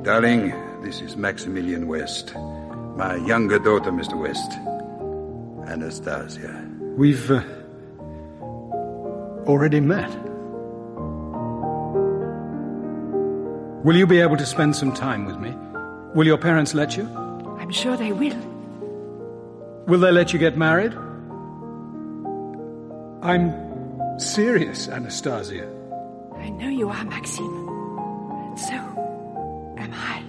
Darling, this is Maximilian West. My younger daughter, Mr. West. Anastasia. We've already met. Will you be able to spend some time with me? Will your parents let you? I'm sure they will. Will they let you get married? I'm serious, Anastasia. I know you are, Maxime. And so am I.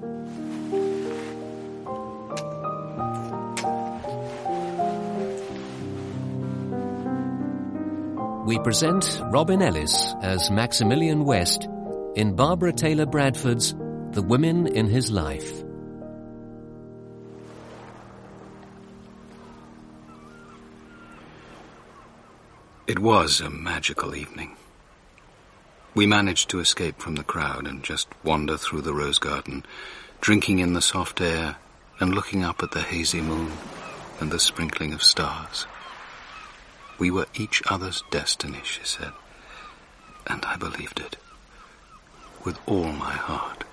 We present Robin Ellis as Maximilian West in Barbara Taylor Bradford's The Women in His Life. It was a magical evening. We managed to escape from the crowd and just wander through the rose garden, drinking in the soft air and looking up at the hazy moon and the sprinkling of stars. We were each other's destiny, she said, and I believed it with all my heart.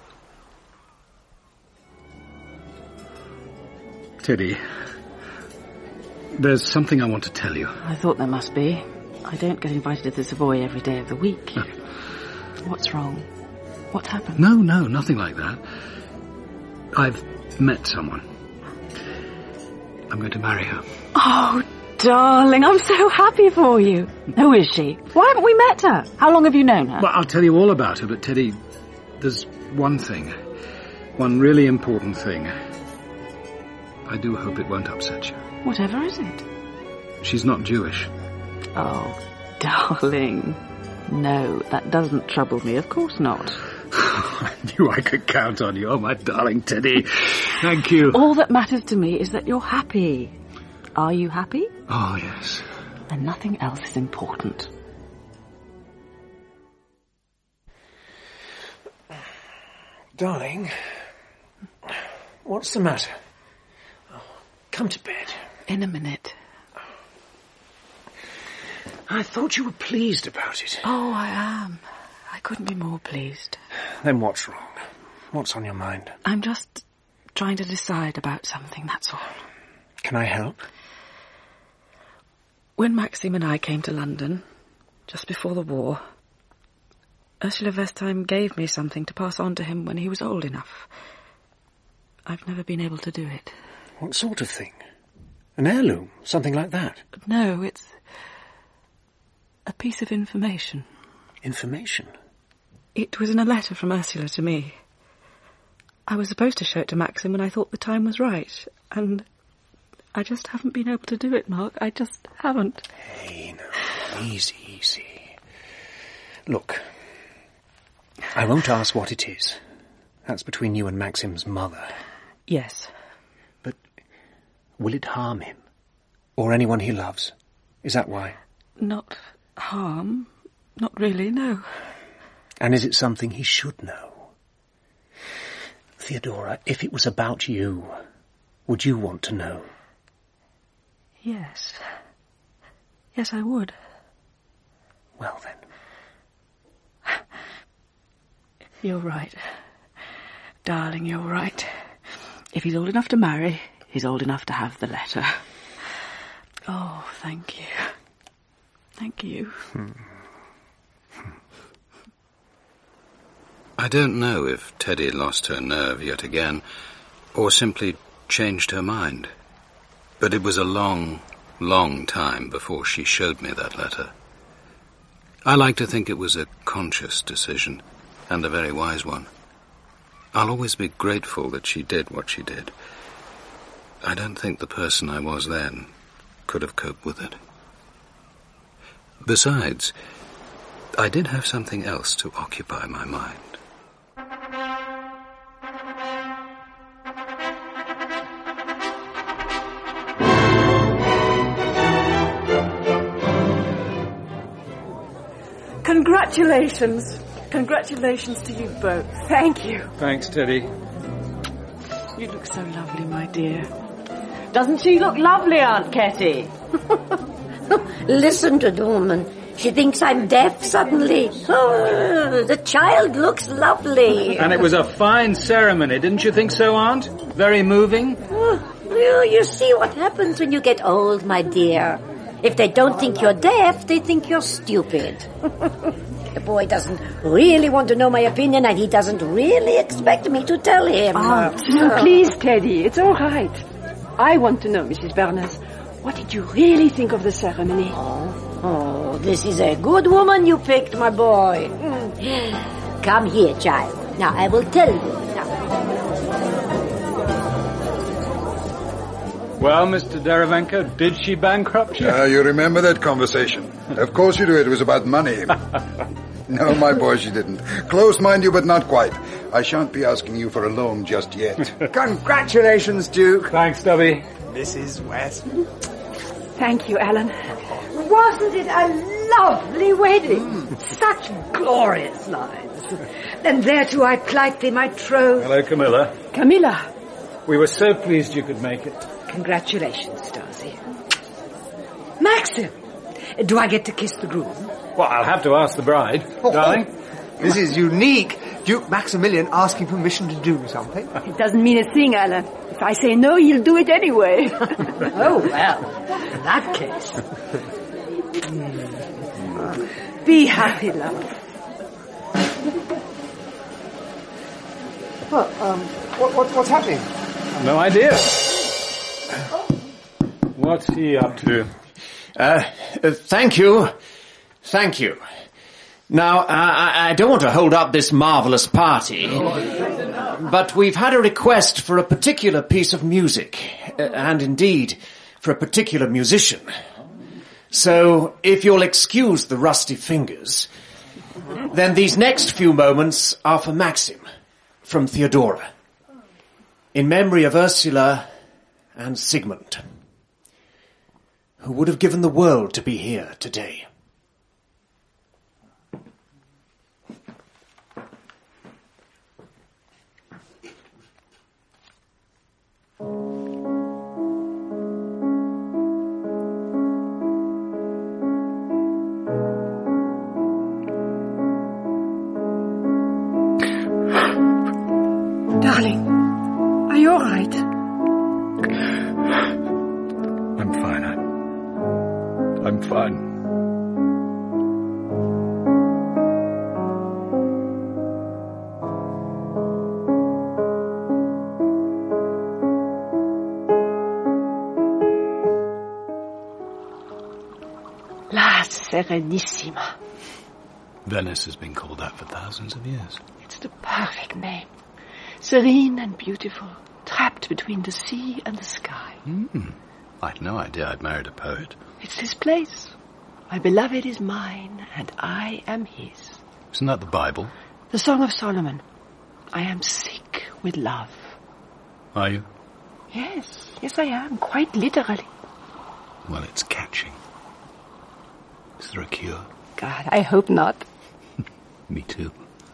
Teddy, there's something I want to tell you. I thought there must be. I don't get invited to the Savoy every day of the week. No. What's wrong? What's happened? No, nothing like that. I've met someone. I'm going to marry her. Oh, darling, I'm so happy for you. Who is she? Why haven't we met her? How long have you known her? Well, I'll tell you all about her, but Teddy, there's one thing. One really important thing. I do hope it won't upset you. Whatever is it? She's not Jewish. Oh, darling. No, that doesn't trouble me. Of course not. I knew I could count on you. Oh, my darling Teddy. Thank you. All that matters to me is that you're happy. Are you happy? Oh, yes. And nothing else is important. Darling, what's the matter? Oh, come to bed. In a minute. I thought you were pleased about it. Oh, I am. I couldn't be more pleased. Then what's wrong? What's on your mind? I'm just trying to decide about something, that's all. Can I help? When Maxime and I came to London, just before the war, Ursula Westheim gave me something to pass on to him when he was old enough. I've never been able to do it. What sort of thing? An heirloom? Something like that? No, it's a piece of information. Information? It was in a letter from Ursula to me. I was supposed to show it to Maxim when I thought the time was right, and I just haven't been able to do it, Mark. I just haven't. Hey, no, easy. Look, I won't ask what it is. That's between you and Maxim's mother. Yes. But will it harm him? Or anyone he loves? Is that why? Not harm. Not really, no. And is it something he should know? Theodora, if it was about you, would you want to know? Yes. Yes, I would. Well, then. You're right. Darling, you're right. If he's old enough to marry, he's old enough to have the letter. Oh, thank you. Thank you. I don't know if Teddy lost her nerve yet again, or simply changed her mind. But it was a long, long time before she showed me that letter. I like to think it was a conscious decision, and a very wise one. I'll always be grateful that she did what she did. I don't think the person I was then could have coped with it. Besides, I did have something else to occupy my mind. Congratulations. Congratulations to you both. Thank you. Thanks, Teddy. You look so lovely, my dear. Doesn't she look lovely, Aunt Ketty? Listen to the woman. She thinks I'm deaf suddenly. Oh, the child looks lovely. And it was a fine ceremony, didn't you think so, Aunt? Very moving? Oh, you see what happens when you get old, my dear. If they don't think you're deaf, they think you're stupid. The boy doesn't really want to know my opinion, and he doesn't really expect me to tell him. No, please, Teddy, it's all right. I want to know, Mrs. Berners, what did you really think of the ceremony? Oh, this is a good woman you picked, my boy. Come here, child. Now, I will tell you. Well, Mr. Derivenko, did she bankrupt you? You remember that conversation? Of course you do. It was about money. No, my boy, she didn't. Close, mind you, but not quite. I shan't be asking you for a loan just yet. Congratulations, Duke. Thanks, Stubby. Mrs. West. Thank you, Alan. Wasn't it a lovely wedding? Such glorious lines. And thereto I plight thee my troth. Hello, Camilla. Camilla. We were so pleased you could make it. Congratulations, Darcy. Maxim, do I get to kiss the groom? Well, I'll have to ask the bride, darling. This is unique. Duke Maximilian asking permission to do something. It doesn't mean a thing, Alan. If I say no, he'll do it anyway. Oh, well, in that case. Be happy, love. What's happening? No idea. What's he up to? Thank you. Thank you. Now, I don't want to hold up this marvellous party, but we've had a request for a particular piece of music, and indeed, for a particular musician. So, if you'll excuse the rusty fingers, then these next few moments are for Maxim, from Theodora, in memory of Ursula and Sigmund, who would have given the world to be here today. Darling, are you all right? I'm fine. I'm fine. La Serenissima. Venice has been called that for thousands of years. It's the perfect name. Serene and beautiful, trapped between the sea and the sky. I'd no idea I'd married a poet. It's this place. My beloved is mine, and I am his. Isn't that the Bible? The Song of Solomon. I am sick with love. Are you? Yes, I am, quite literally. Well, it's catching. Is there a cure? God, I hope not. Me too.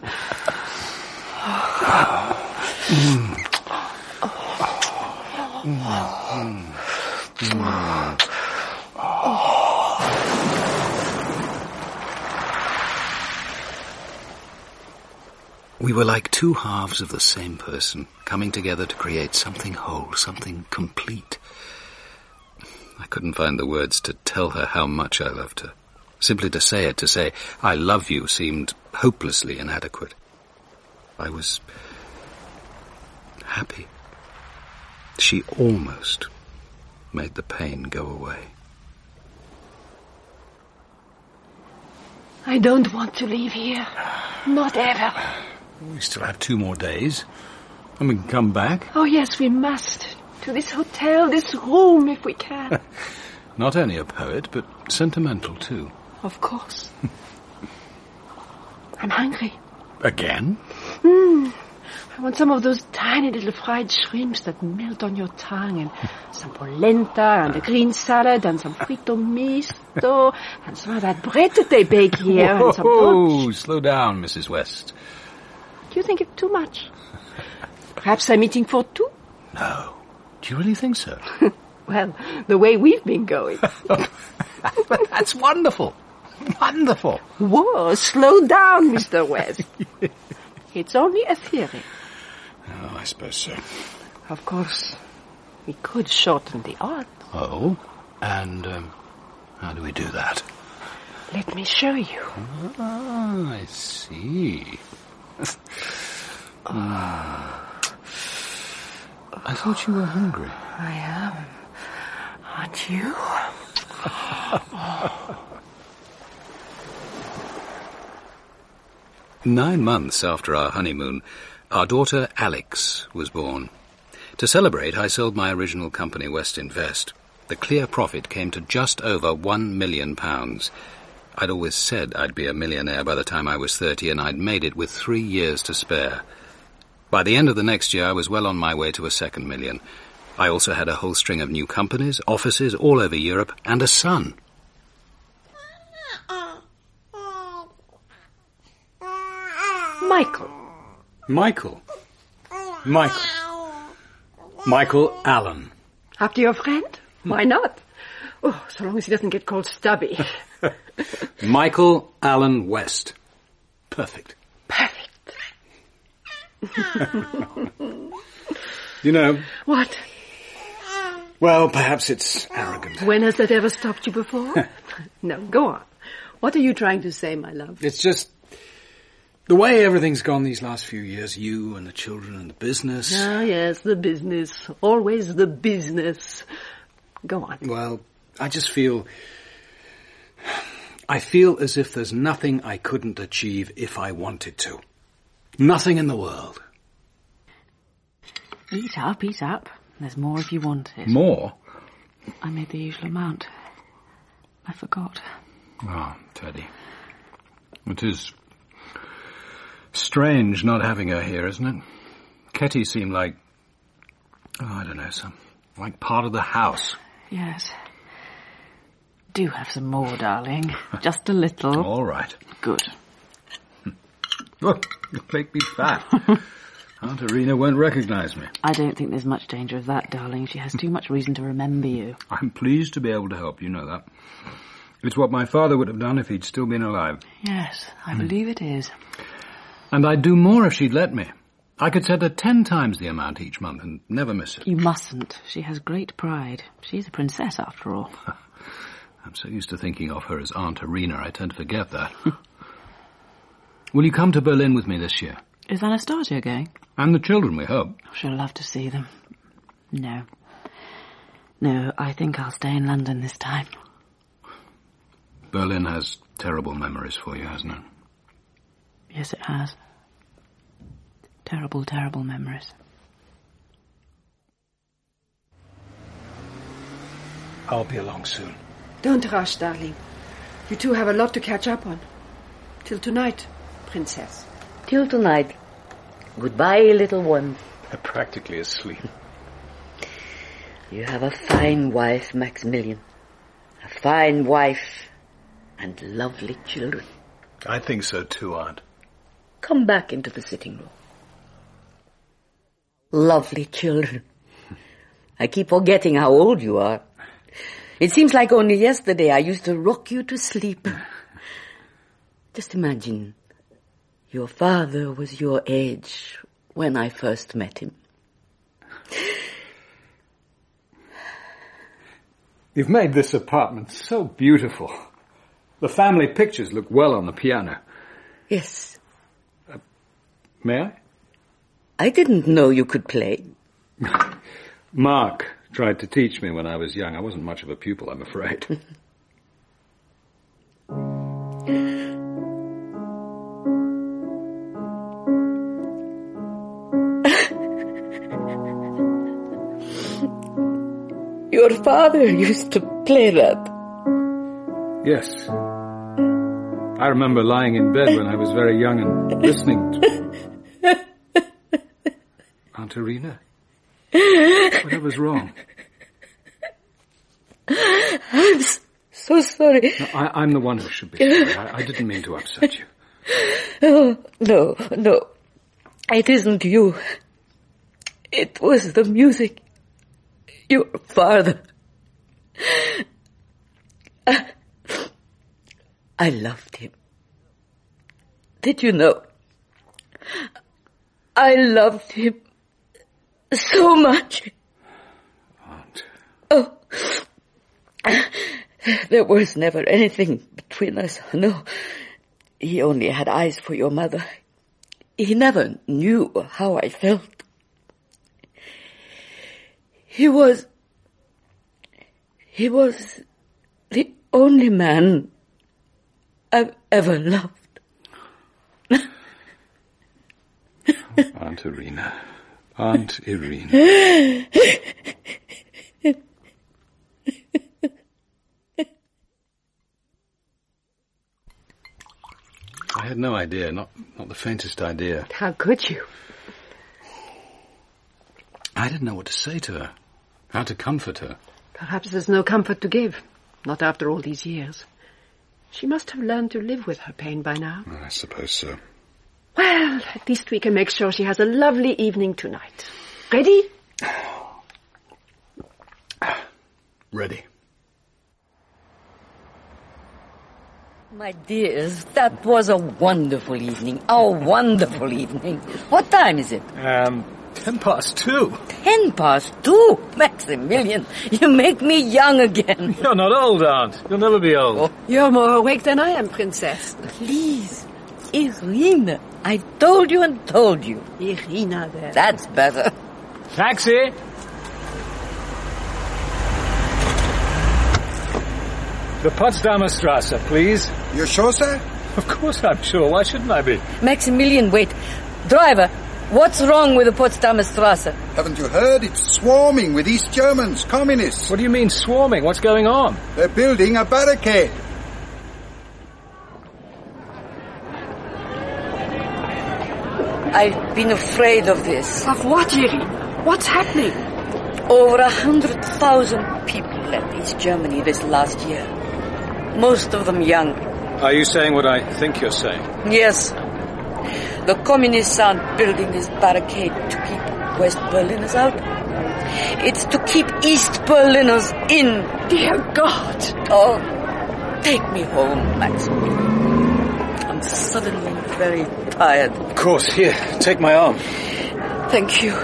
We were like two halves of the same person, coming together to create something whole, something complete. I couldn't find the words to tell her how much I loved her. Simply to say it, to say, I love you, seemed hopelessly inadequate. I was happy. She almost made the pain go away. I don't want to leave here. Not ever. We still have 2 more days. And we can come back. Oh, yes, we must. To this hotel, this room, if we can. Not only a poet, but sentimental too. Of course. I'm hungry. Again? I want some of those tiny little fried shrimps that melt on your tongue, and some polenta, and a green salad, and some frito misto, and some of that bread that they bake here, and some Whoa, slow down, Mrs. West. Do you think it's too much? Perhaps I'm eating for 2? No. Do you really think so? Well, the way we've been going. But that's wonderful. Wonderful. Whoa, slow down, Mr. West. It's only a theory. Oh, I suppose so. Of course, we could shorten the odds. Oh? And, how do we do that? Let me show you. Ah, I see. I thought you were hungry. I am. Aren't you? 9 months after our honeymoon, our daughter Alex was born. To celebrate, I sold my original company, West Invest. The clear profit came to just over £1 million. I'd always said I'd be a millionaire by the time I was 30, and I'd made it with 3 years to spare. By the end of the next year, I was well on my way to a second million. I also had a whole string of new companies, offices all over Europe, and a son. Michael. Michael. Allen. After your friend? Why not? Oh, so long as he doesn't get called Stubby. Michael Allen West. Perfect. Perfect. You know... What? Well, perhaps it's arrogant. When has that ever stopped you before? No, go on. What are you trying to say, my love? It's just... the way everything's gone these last few years, you and the children and the business... Ah, yes, the business. Always the business. Go on. Well, I just feel... I feel as if there's nothing I couldn't achieve if I wanted to. Nothing in the world. Eat up, eat up. There's more if you want it. More? I made the usual amount. I forgot. Oh, Teddy. It is strange not having her here, isn't it? Ketty seemed like... oh, I don't know, like part of the house. Yes. Do have some more, darling. Just a little. All right. Good. Look, you make me fat. Aunt Irina won't recognize me. I don't think there's much danger of that, darling. She has too much reason to remember you. I'm pleased to be able to help, you know that. It's what my father would have done if he'd still been alive. Yes, I believe it is. And I'd do more if she'd let me. I could send her 10 times the amount each month and never miss it. You mustn't. She has great pride. She's a princess, after all. I'm so used to thinking of her as Aunt Irina, I tend to forget that. Will you come to Berlin with me this year? Is Anastasia going? And the children, we hope. I should love to see them. No. No, I think I'll stay in London this time. Berlin has terrible memories for you, hasn't it? Yes, it has. Terrible, terrible memories. I'll be along soon. Don't rush, darling. You two have a lot to catch up on. Till tonight, princess. Till tonight. Goodbye, little one. They're practically asleep. You have a fine wife, Maximilian. A fine wife and lovely children. I think so too, Aunt. Come back into the sitting room. Lovely children. I keep forgetting how old you are. It seems like only yesterday I used to rock you to sleep. Just imagine, your father was your age when I first met him. You've made this apartment so beautiful. The family pictures look well on the piano. Yes. May I? I didn't know you could play. Mark tried to teach me when I was young. I wasn't much of a pupil, I'm afraid. Your father used to play that. Yes. I remember lying in bed when I was very young and listening to... Aunt Irina? Whatever's wrong? I'm so sorry. No, I'm the one who should be sorry. I didn't mean to upset you. Oh, no. It isn't you. It was the music. Your father. I loved him. Did you know? I loved him so much. Aunt. Oh, there was never anything between us. No, he only had eyes for your mother. He never knew how I felt. He was the only man I've ever loved. Aunt Irina. Aunt Irina. I had no idea, not the faintest idea. How could you? I didn't know what to say to her, how to comfort her. Perhaps there's no comfort to give, not after all these years. She must have learned to live with her pain by now. I suppose so. Well, at least we can make sure she has a lovely evening tonight. Ready? Ready. My dears, that was a wonderful evening. A wonderful evening. What time is it? 2:10. 2:10? Maximilian, you make me young again. You're not old, Aunt. You'll never be old. Oh. You're more awake than I am, Princess. Please, Irina. I told you and told you. Irina there. That's better. Taxi! The Potsdamer Strasse, please. You're sure, sir? Of course I'm sure. Why shouldn't I be? Maximilian, wait. Driver, what's wrong with the Potsdamer Strasse? Haven't you heard? It's swarming with East Germans, communists. What do you mean swarming? What's going on? They're building a barricade. I've been afraid of this. Of what, Irina? What's happening? Over 100,000 people left East Germany this last year. Most of them young. Are you saying what I think you're saying? Yes. The communists aren't building this barricade to keep West Berliners out. It's to keep East Berliners in. Dear God! Oh, take me home, Maximilian. I'm suddenly very tired. Of course. Here, take my arm. Thank you.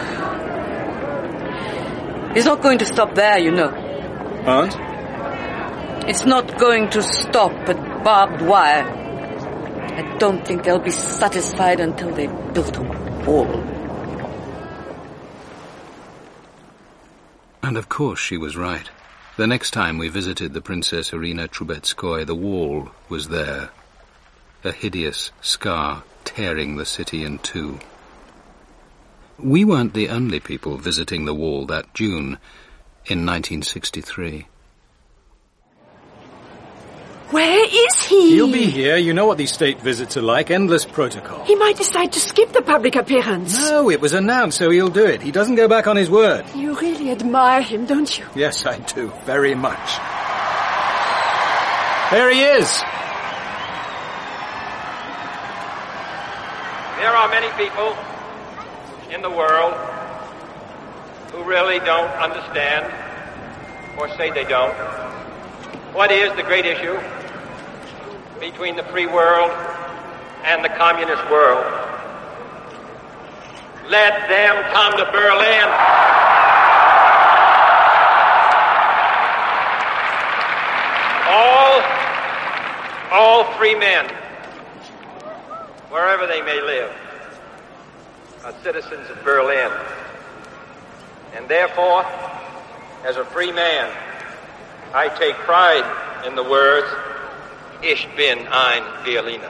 It's not going to stop there, you know. Aunt? It's not going to stop at barbed wire. I don't think they'll be satisfied until they've built a wall. And of course she was right. The next time we visited the Princess Irina Trubetskoy, the wall was there. A hideous scar tearing the city in two. We weren't the only people visiting the wall that June in 1963. Where is he? He'll be here. You know what these state visits are like. Endless protocol. He might decide to skip the public appearance. No, it was announced, so he'll do it. He doesn't go back on his word. You really admire him, don't you? Yes, I do. Very much. There he is. There are many people in the world who really don't understand, or say they don't, what is the great issue between the free world and the communist world. Let them come to Berlin. All free men, wherever they may live, are citizens of Berlin. And therefore, as a free man, I take pride in the words, Ich bin ein Berliner.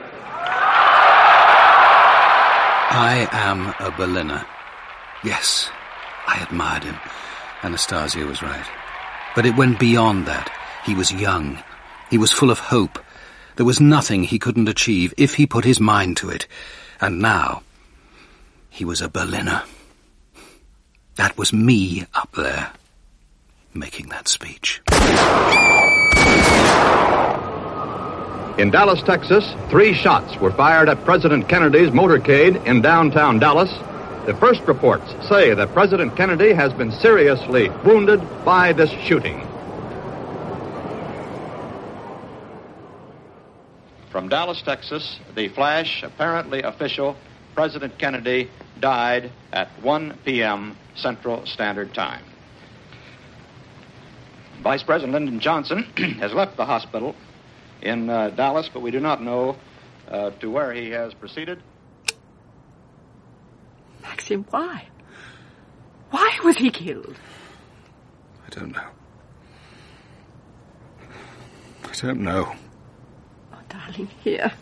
I am a Berliner. Yes, I admired him. Anastasia was right. But it went beyond that. He was young. He was full of hope. There was nothing he couldn't achieve if he put his mind to it. And now, he was a Berliner. That was me up there, making that speech. In Dallas, Texas, 3 shots were fired at President Kennedy's motorcade in downtown Dallas. The first reports say that President Kennedy has been seriously wounded by this shooting. From Dallas, Texas, the flash, apparently official, President Kennedy died at 1 p.m. Central Standard Time. Vice President Lyndon Johnson has left the hospital in Dallas, but we do not know to where he has proceeded. Maxim, why? Why was he killed? I don't know. I don't know. Oh, darling, here.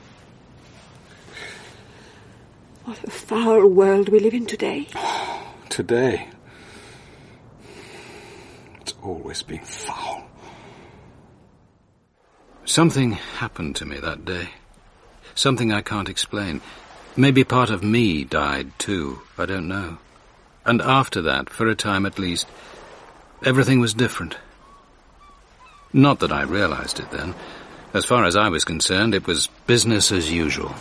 What a foul world we live in today. Today? It's always been foul. Something happened to me that day. Something I can't explain. Maybe part of me died too. I don't know. And after that, for a time at least, everything was different. Not that I realized it then. As far as I was concerned, it was business as usual.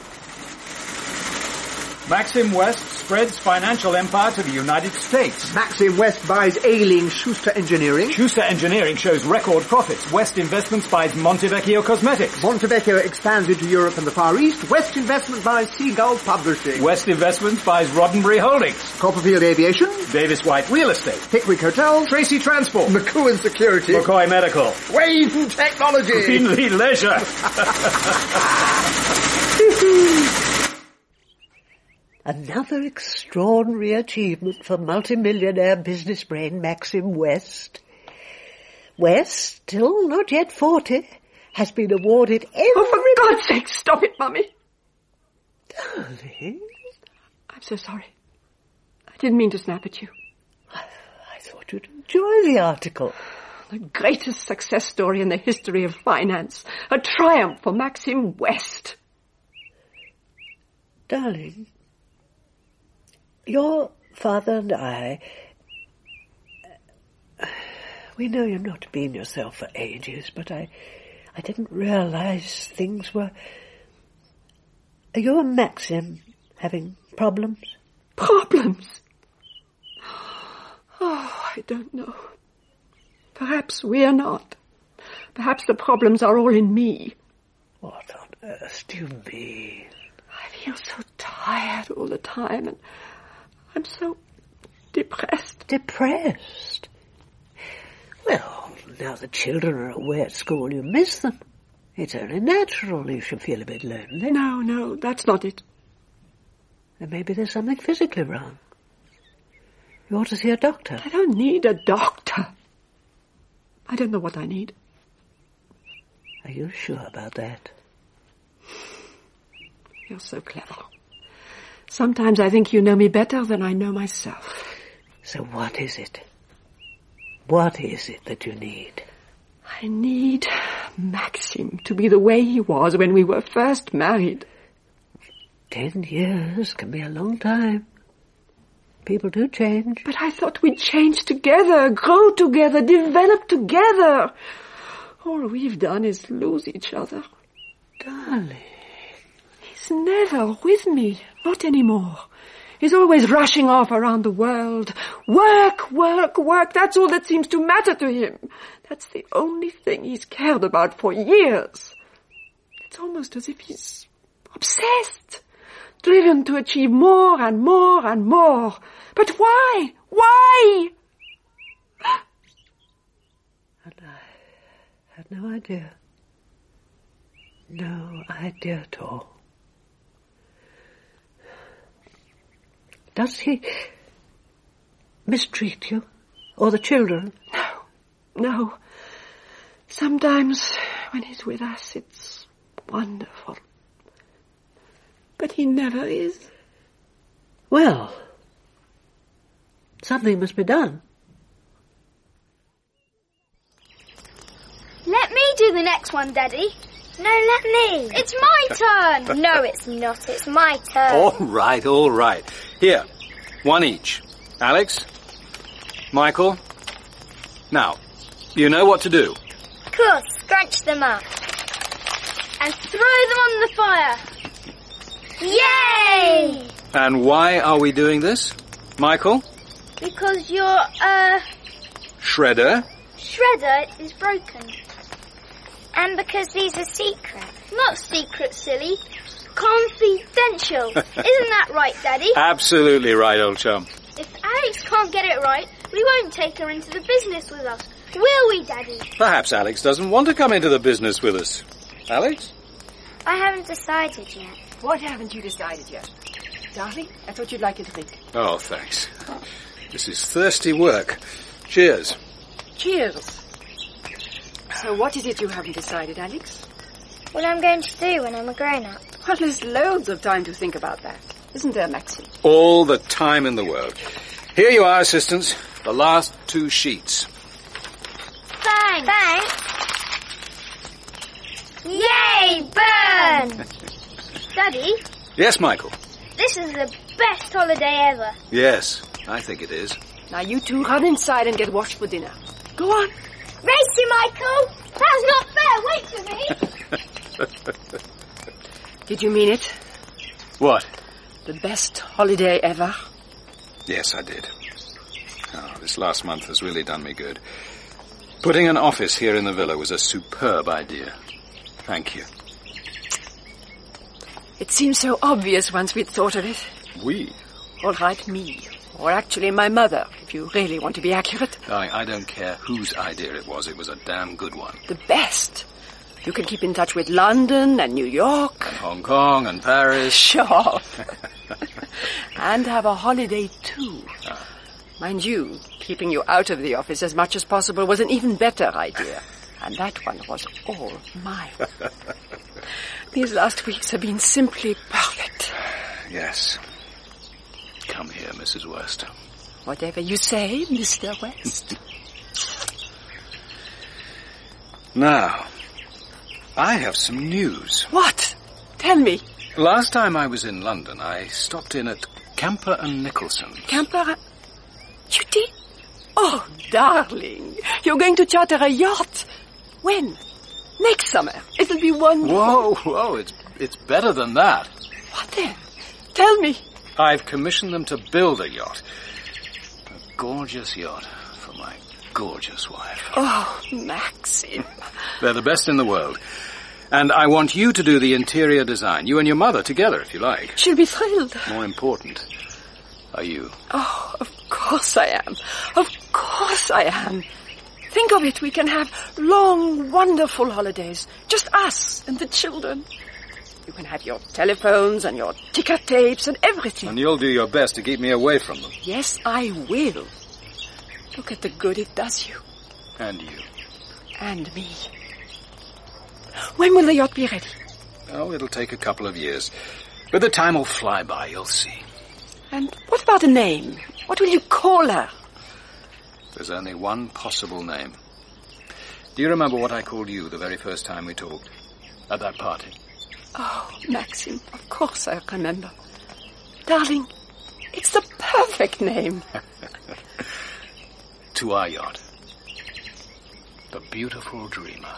Maxim West spreads financial empire to the United States. Maxim West buys Ailing Schuster Engineering. Schuster Engineering shows record profits. West Investments buys Montevecchio Cosmetics. Montevecchio expands into Europe and the Far East. West Investment buys Seagull Publishing. West Investments buys Roddenberry Holdings. Copperfield Aviation. Davis White Real Estate. Pickwick Hotels. Tracy Transport. McCohen Security. McCoy Medical. Wayne Technology. Greenlee Leisure. Another extraordinary achievement for multimillionaire business brain Maxim West. West, still not yet 40, has been awarded every... Oh, for God's sake, stop it, Mummy. Darling? I'm so sorry. I didn't mean to snap at you. I thought you'd enjoy the article. The greatest success story in the history of finance. A triumph for Maxim West. Darling, your father and I, we know you've not been yourself for ages, but I didn't realize things were... Are you and Maxim having problems? Problems? Oh, I don't know. Perhaps we're not. Perhaps the problems are all in me. What on earth do you mean? I feel so tired all the time, and I'm so depressed. Depressed? Well, now the children are away at school, you miss them. It's only natural you should feel a bit lonely. No, that's not it. Then maybe there's something physically wrong. You ought to see a doctor. I don't need a doctor. I don't know what I need. Are you sure about that? You're so clever. Sometimes I think you know me better than I know myself. So what is it? What is it that you need? I need Maxim to be the way he was when we were first married. 10 years can be a long time. People do change. But I thought we'd change together, grow together, develop together. All we've done is lose each other. Darling. He's never with me, not anymore. He's always rushing off around the world. Work, work, work, that's all that seems to matter to him. That's the only thing he's cared about for years. It's almost as if he's obsessed, driven to achieve more and more and more. But why? Why? And I had no idea. No idea at all. Does he mistreat you? Or the children? No. Sometimes when he's with us, it's wonderful. But he never is. Well, something must be done. Let me do the next one, Daddy. No, let me. It's my turn. No, it's not. It's my turn. All right. Here, one each. Alex, Michael. Now, you know what to do. Of course, scrunch them up. And throw them on the fire. Yay! And why are we doing this, Michael? Because your, Shredder shredder is broken. And because these are secret. Not secret, silly. Confidential. Isn't that right, Daddy? Absolutely right, old chum. If Alex can't get it right, we won't take her into the business with us. Will we, Daddy? Perhaps Alex doesn't want to come into the business with us. Alex? I haven't decided yet. What haven't you decided yet? Darling, I thought you'd like a drink. Oh, thanks. This is thirsty work. Cheers. Cheers. So what is it you haven't decided, Alex? What I'm going to do when I'm a grown-up. Well, there's loads of time to think about that. Isn't there, Maxim? All the time in the world. Here you are, assistants. The last 2 sheets. Thanks. Yay, burn! Daddy? Yes, Michael? This is the best holiday ever. Yes, I think it is. Now you two run inside and get washed for dinner. Go on. Race you, Michael! That's not fair. Wait for me. Did you mean it? What? The best holiday ever? Yes, I did. Oh, this last month has really done me good. Putting an office here in the villa was a superb idea. Thank you. It seems so obvious once we'd thought of it. We? All right, me. Or actually my mother, if you really want to be accurate. I don't care whose idea it was. It was a damn good one. The best. You can keep in touch with London and New York. And Hong Kong and Paris. Sure. And have a holiday too. Mind you, keeping you out of the office as much as possible was an even better idea. And that one was all mine. These last weeks have been simply perfect. Yes. Come here, Mrs. West. Whatever you say, Mr. West. Now, I have some news. What? Tell me. Last time I was in London, I stopped in at Camper and Nicholson. Camper? You did? Oh, darling. You're going to charter a yacht. When? Next summer. It'll be wonderful. Whoa, it's better than that. What then? Tell me. I've commissioned them to build a yacht. A gorgeous yacht for my gorgeous wife. Oh, Maxim. They're the best in the world. And I want you to do the interior design. You and your mother together, if you like. She'll be thrilled. More important, are you? Oh, of course I am. Of course I am. Think of it, we can have long, wonderful holidays. Just us and the children. You can have your telephones and your ticker tapes and everything. And you'll do your best to keep me away from them. Yes, I will. Look at the good it does you. And you. And me. When will the yacht be ready? Oh, it'll take a couple of years. But the time will fly by, you'll see. And what about a name? What will you call her? There's only one possible name. Do you remember what I called you the very first time we talked? At that party? Oh, Maxim, of course I remember. Darling, it's the perfect name. To our yacht. The Beautiful Dreamer.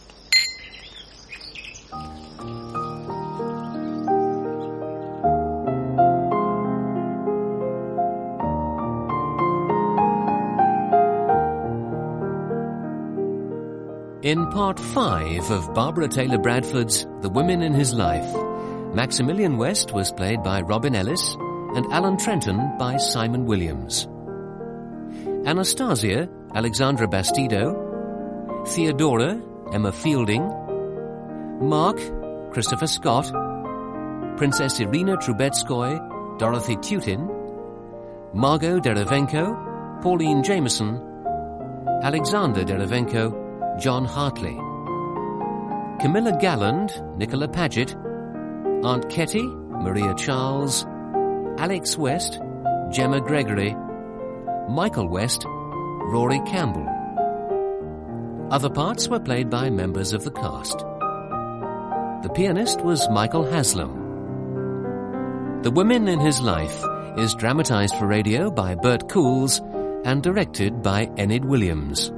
In part 5 of Barbara Taylor Bradford's The Women in His Life, Maximilian West was played by Robin Ellis and Alan Trenton by Simon Williams. Anastasia, Alexandra Bastido, Theodora, Emma Fielding, Mark, Christopher Scott, Princess Irina Trubetskoy, Dorothy Tutin, Margot Derivenko, Pauline Jameson, Alexander Derivenko, John Hartley, Camilla Galland, Nicola Paget, Aunt Ketty, Maria Charles, Alex West, Gemma Gregory, Michael West, Rory Campbell. Other parts were played by members of the cast. The pianist was Michael Haslam. The Women in His Life is dramatized for radio by Bert Coules and directed by Enid Williams.